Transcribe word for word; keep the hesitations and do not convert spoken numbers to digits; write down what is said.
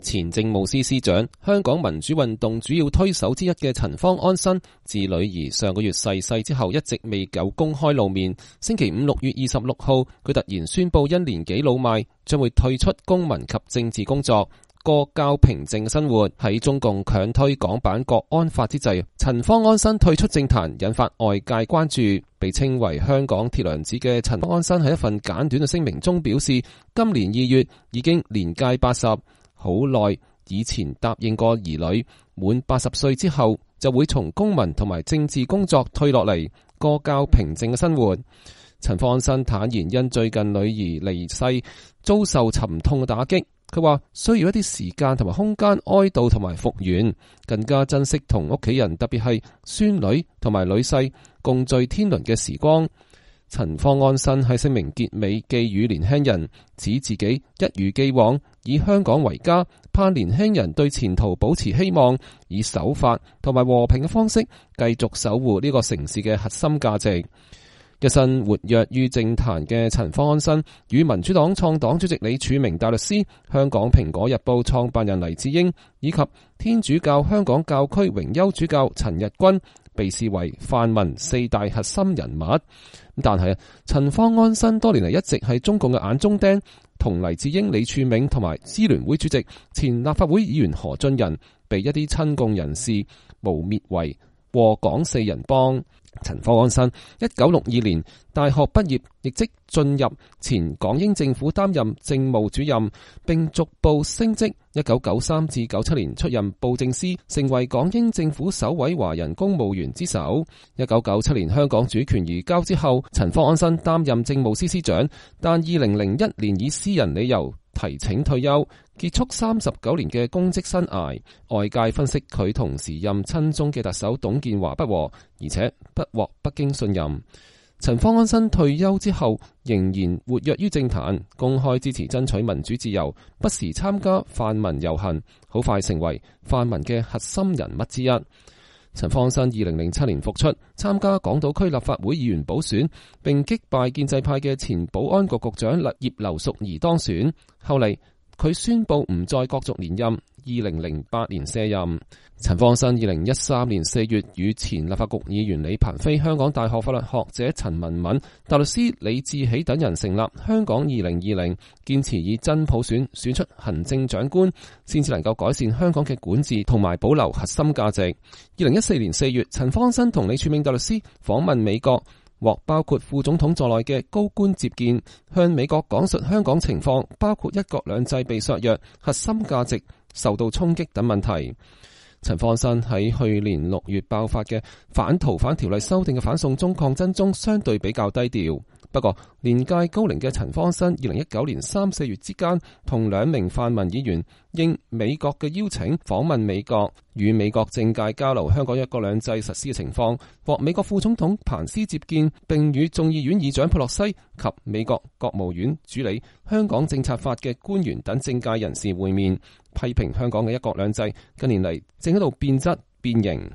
前政務司司長、香港民主運動主要推手之一嘅陳方安生，自女兒上個月逝世之後，一直未有公開露面。星期五六月二十六號，佢突然宣布因年紀老邁，將會退出公民及政治工作，過較平靜生活。喺中共強推港版國安法之際，陳方安生退出政壇，引發外界關注。被稱為香港鐵娘子嘅陳方安生喺一份簡短嘅聲明中表示，今年二月已經年屆八十。好耐以前答應過兒女，滿八十歲之後就會從公民同埋政治工作退落嚟，過較平靜嘅生活。陳方安生坦言，因最近女兒離世遭受沉痛嘅打擊，佢話需要一啲時間同埋空間哀悼同埋復原，更加珍惜同屋企人，特別係孫女同埋女婿共聚天倫嘅時光。陳方安生喺聲明結尾寄語年輕人，指自己一如既往以香港為家，盼年輕人對前途保持希望，以守法同埋和平嘅方式繼續守護呢個城市嘅核心價值。一生活躍於政壇嘅陳方安生，與民主黨創黨主席李柱銘大律師、香港蘋果日報創辦人黎智英以及天主教香港教區榮休主教陳日君被視為泛民四大核心人物。但係陳方安生多年嚟一直係中共嘅眼中釘，同黎智英、李柱銘同埋支聯會主席、前立法會議員何俊仁被一啲親共人士誣衊為禍港四人幫。陳方安生一九六二年大學畢業，亦即進入前港英政府擔任政務主任，並逐步升職。一九九三至九七年出任布政司，成為港英政府首位華人公務員之首。一九九七年香港主權移交之後，陳方安生擔任政務司司長，但二零零一年以私人理由提請退休，結束三十九年嘅公職生涯。外界分析佢同時任親中嘅特首董建華不和，而且不獲北京信任。陳方安生退休之後仍然活躍於政壇，公開支持爭取民主自由，不時參加泛民遊行，好快成為泛民嘅核心人物之一。陳方安生二零零七年復出，參加港島區立法會議員補選，並擊敗建制派嘅前保安局局長葉劉淑儀當選。後嚟佢宣布唔再角逐連任，二零零八年卸任。陳方安生二零一三年四月與前立法局議員李鵬飛、香港大學法律學者陳文敏、大律師李志喜等人成立香港二零二零，堅持以真普選選出行政長官，先至能夠改善香港嘅管治同埋保留核心價值。二零一四年四月，陳方安生同李柱銘大律師訪問美國，獲包括副總統在內嘅高官接見，向美國講述香港情況，包括一國兩制被削弱、核心價值受到衝擊等問題。陳方安生喺去年六月爆發嘅反逃犯條例修訂嘅反送中抗爭中，相對比較低調。不過年屆高齡嘅陳方安生，二零一九年三四月之間，同兩名泛民議員應美國嘅邀請訪問美國，與美國政界交流香港一國兩制實施嘅情況，獲美國副總統彭斯接見，並與眾議院議長佩洛西及美國國務院主理香港政策法嘅官員等政界人士會面，批評香港嘅一國兩制近年嚟正喺度變質變形。